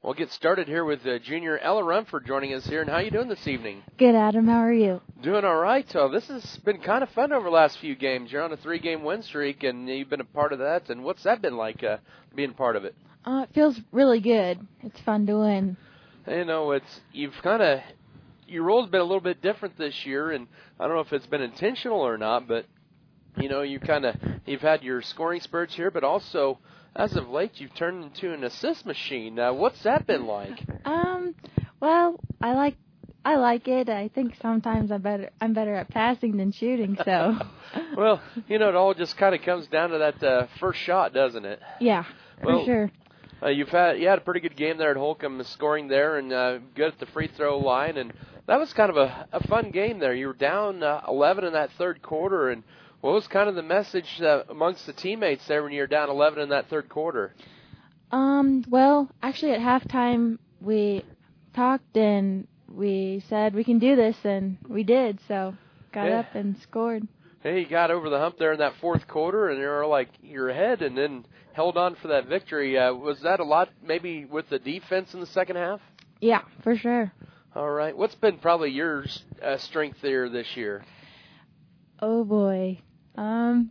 We'll get started here with junior Ella Rumford joining us here. And how you doing this evening? Good, Adam. How are you? Doing all right. This has been kind of fun over the last few games. You're on a 3-game win streak, and you've been a part of that. And what's that been like, being part of it? It feels really good. It's fun to win. You know, your role's been a little bit different this year, and I don't know if it's been intentional or not, but you know, you've had your scoring spurts here, but also as of late, you've turned into an assist machine. What's that been like? Well, I like it. I think sometimes I'm better at passing than shooting. So. Well, you know, it all just kind of comes down to that first shot, doesn't it? Yeah, for sure. You had a pretty good game there at Holcomb, scoring there and good at the free throw line, and that was kind of a fun game there. You were down 11 in that third quarter, and what was kind of the message amongst the teammates there when you were down 11 in that third quarter? Well, actually at halftime we talked and we said we can do this, and we did. So got up and scored. Hey, you got over the hump there in that fourth quarter, and you're ahead, and then held on for that victory. Was that a lot maybe with the defense in the second half? Yeah, for sure. All right. What's been probably your strength there this year? Oh, boy. I'm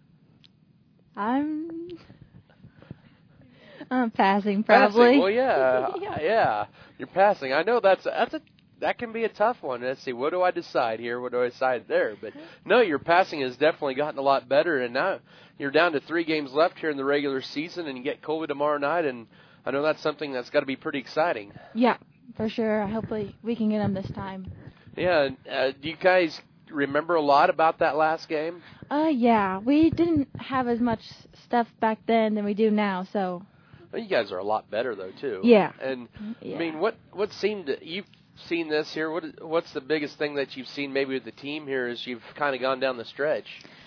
passing, probably. Passing. Well, yeah. You're passing. I know that can be a tough one. Let's see, what do I decide here? What do I decide there? But no, your passing has definitely gotten a lot better, and now you're down to 3 games left here in the regular season, and you get Colby tomorrow night, and I know that's something that's got to be pretty exciting. Yeah, for sure. Hopefully we can get them this time. Yeah. Do you guys remember a lot about that last game? Yeah. We didn't have as much stuff back then than we do now, so. Well, you guys are a lot better, though, too. Yeah. And, yeah. I mean, what seemed – you've seen this here. What's the biggest thing that you've seen maybe with the team here as you've kind of gone down the stretch?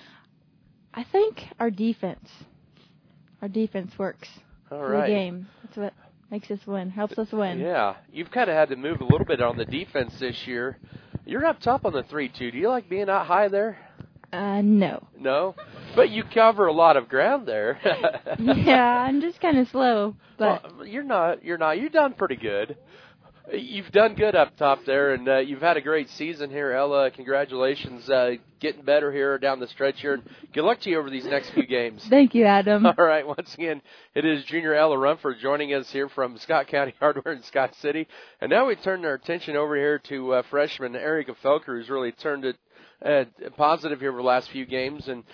I think our defense works for the game. That's what makes us win, helps us win. Yeah. You've kind of had to move a little bit on the defense this year. You're up top on the 3-2. Do you like being out high there? No. No? But you cover a lot of ground there. Yeah, I'm just kind of slow. But well, you're not. You've done pretty good. You've done good up top there, and you've had a great season here, Ella. Congratulations, getting better here down the stretch here. And good luck to you over these next few games. Thank you, Adam. All right, once again, it is junior Ella Rumford joining us here from Scott County Hardware in Scott City. And now we turn our attention over here to freshman Erica Felker, who's really turned it positive here over the last few games. And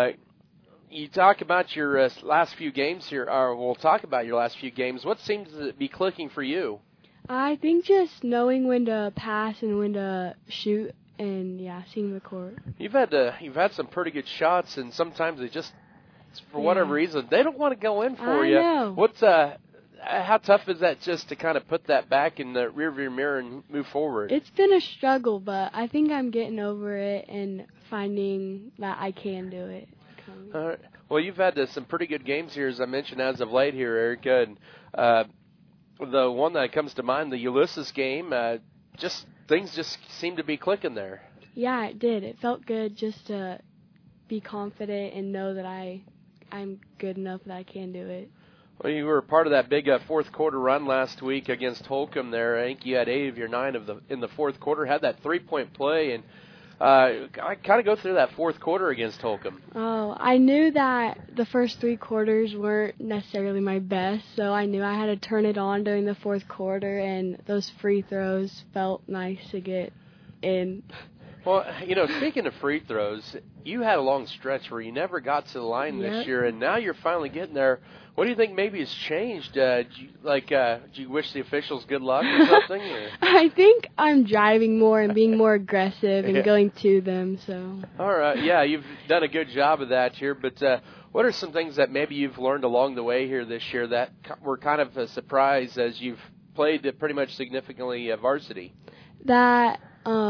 you talk about your last few games here, or we'll talk about your last few games. What seems to be clicking for you? I think just knowing when to pass and when to shoot, and seeing the court. You've had some pretty good shots, and sometimes they just, for whatever reason, they don't want to go in for you. I know. What's how tough is that just to kind of put that back in the rearview mirror and move forward? It's been a struggle, but I think I'm getting over it and finding that I can do it. All right. Well, you've had some pretty good games here, as I mentioned, as of late here, Erica, and the one that comes to mind, the Ulysses game, things just seem to be clicking there. Yeah, it did. It felt good just to be confident and know that I'm good enough that I can do it. Well, you were part of that big fourth quarter run last week against Holcomb there. I think you had 8 of your 9 in the fourth quarter, had that 3-point play, and I kind of go through that fourth quarter against Holcomb. Oh, I knew that the first 3 quarters weren't necessarily my best, so I knew I had to turn it on during the fourth quarter, and those free throws felt nice to get in. Well, you know, speaking of free throws, you had a long stretch where you never got to the line this year, and now you're finally getting there. What do you think maybe has changed? Do you wish the officials good luck or something? Or? I think I'm driving more and being more aggressive and going to them. So. All right, yeah, you've done a good job of that here. But what are some things that maybe you've learned along the way here this year that were kind of a surprise as you've played pretty much significantly varsity? That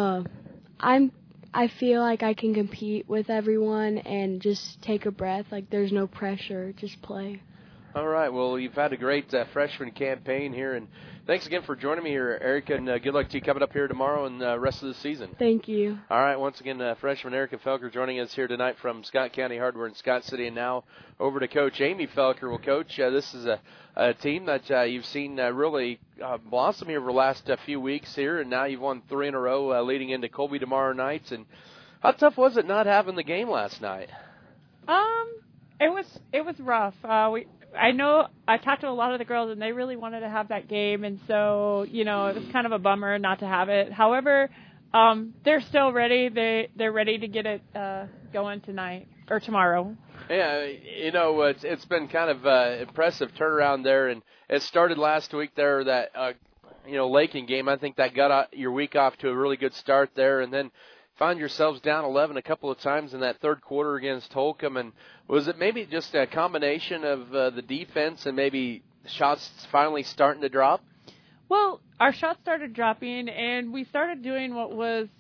I feel like I can compete with everyone and just take a breath. Like there's no pressure, just play. All right. Well, you've had a great freshman campaign here, and thanks again for joining me here, Erica, and good luck to you coming up here tomorrow and the rest of the season. Thank you. All right. Once again, freshman Erica Felker joining us here tonight from Scott County Hardware in Scott City, and now over to Coach Amy Felker. Well, Coach, this is a team that you've seen really blossom here over the last few weeks here, and now you've won 3 in a row leading into Colby tomorrow night. And how tough was it not having the game last night? It was rough. I know I talked to a lot of the girls, and they really wanted to have that game, and so, it was kind of a bummer not to have it. However, they're still ready. They're ready to get it going tonight or tomorrow. Yeah, it's been kind of impressive turnaround there, and it started last week there, that, Lakin game. I think that got your week off to a really good start there, and then found yourselves down 11 a couple of times in that third quarter against Holcomb. And was it maybe just a combination of the defense and maybe shots finally starting to drop? Well, our shots started dropping, and we started doing what was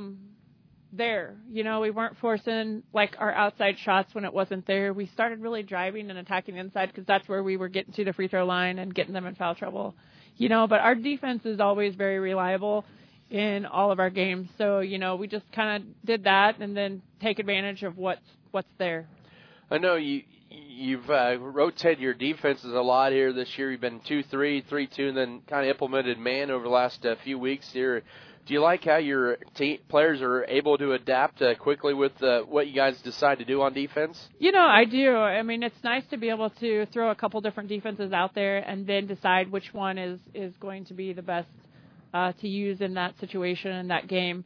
there. We weren't forcing, our outside shots when it wasn't there. We started really driving and attacking inside because that's where we were getting to the free throw line and getting them in foul trouble. But our defense is always very reliable in all of our games. So, we just kind of did that and then take advantage of what's there. I know you've rotated your defenses a lot here this year. You've been 2-3, 3-2, and then kind of implemented man over the last few weeks here. Do you like how your players are able to adapt quickly with what you guys decide to do on defense? I do. I mean, it's nice to be able to throw a couple different defenses out there and then decide which one is going to be the best to use in that situation, in that game.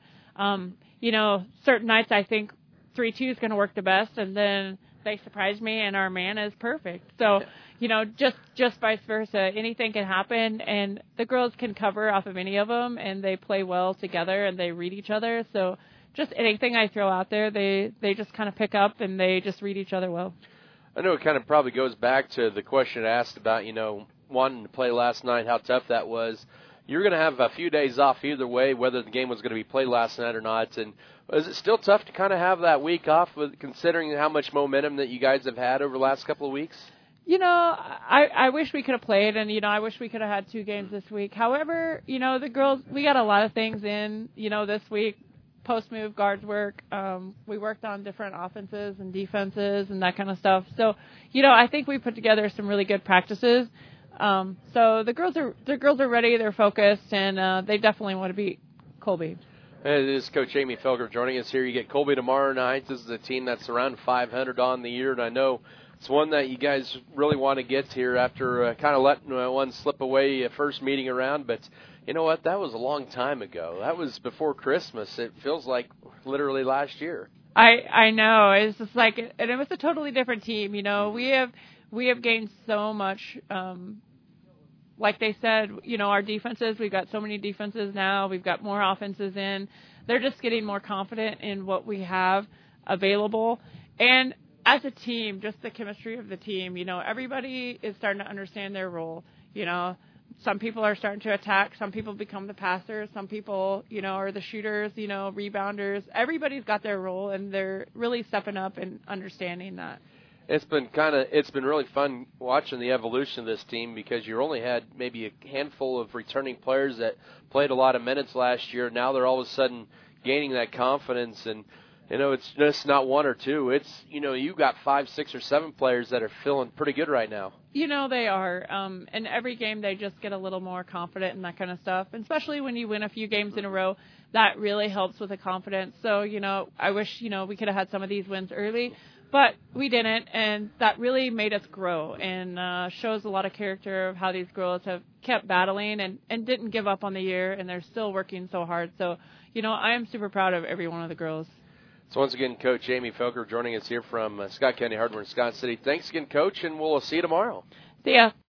Certain nights I think 3-2 is going to work the best, and then they surprise me and our man is perfect. So, just vice versa. Anything can happen, and the girls can cover off of any of them, and they play well together, and they read each other. So just anything I throw out there, they just kind of pick up, and they just read each other well. I know it kind of probably goes back to the question asked about, wanting to play last night, how tough that was. You're going to have a few days off either way, whether the game was going to be played last night or not. And is it still tough to kind of have that week off, considering how much momentum that you guys have had over the last couple of weeks? I wish we could have played, and, I wish we could have had 2 games this week. However, the girls, we got a lot of things in, this week, post-move guards work. We worked on different offenses and defenses and that kind of stuff. So, I think we put together some really good practices. So the girls are ready, they're focused, and they definitely want to beat Colby. It is Coach Amy Felker joining us here. You get Colby tomorrow night. This is a team that's around 500 on the year, and I know it's one that you guys really want to get here after kind of letting one slip away first meeting around. But you know what? That was a long time ago. That was before Christmas. It feels like literally last year. I know. It's just and it was a totally different team. We have gained so much. Like they said, our defenses, we've got so many defenses now. We've got more offenses in. They're just getting more confident in what we have available. And as a team, just the chemistry of the team, everybody is starting to understand their role. Some people are starting to attack. Some people become the passers. Some people, are the shooters, rebounders. Everybody's got their role, and they're really stepping up and understanding that. It's been really fun watching the evolution of this team, because you only had maybe a handful of returning players that played a lot of minutes last year. Now they're all of a sudden gaining that confidence, and it's just not 1 or 2. It's you've got 5, 6, or 7 players that are feeling pretty good right now. They are, and every game they just get a little more confident and that kind of stuff. And especially when you win a few games in a row, that really helps with the confidence. So I wish we could have had some of these wins early. But we didn't, and that really made us grow and shows a lot of character of how these girls have kept battling and didn't give up on the year, and they're still working so hard. So, I am super proud of every one of the girls. So once again, Coach Amy Felker joining us here from Scott County Hardware in Scott City. Thanks again, Coach, and we'll see you tomorrow. See ya.